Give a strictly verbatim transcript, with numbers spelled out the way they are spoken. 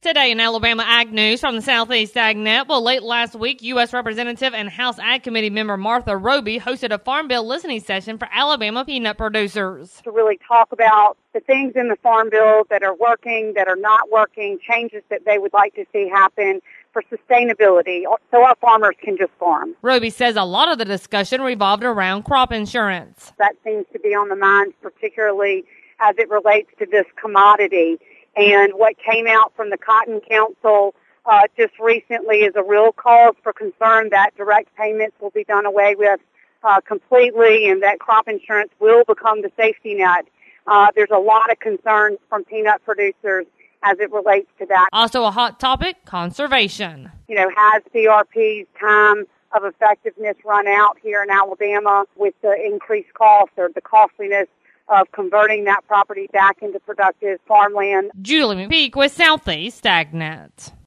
Today in Alabama Ag News from the Southeast Ag Net, well, late last week, U S Representative and House Ag Committee member Martha Roby hosted a Farm Bill listening session for Alabama peanut producers. To really talk about the things in the Farm Bill that are working, that are not working, changes that they would like to see happen for sustainability so our farmers can just farm. Roby says a lot of the discussion revolved around crop insurance. That seems to be on the minds, particularly as it relates to this commodity. And what came out from the Cotton Council uh, just recently is a real cause for concern that direct payments will be done away with uh, completely and that crop insurance will become the safety net. Uh, there's a lot of concern from peanut producers as it relates to that. Also a hot topic, conservation. You know, has C R P's time of effectiveness run out here in Alabama with the increased cost or the costliness of converting that property back into productive farmland? Julie McPeak with Southeast Ag Net.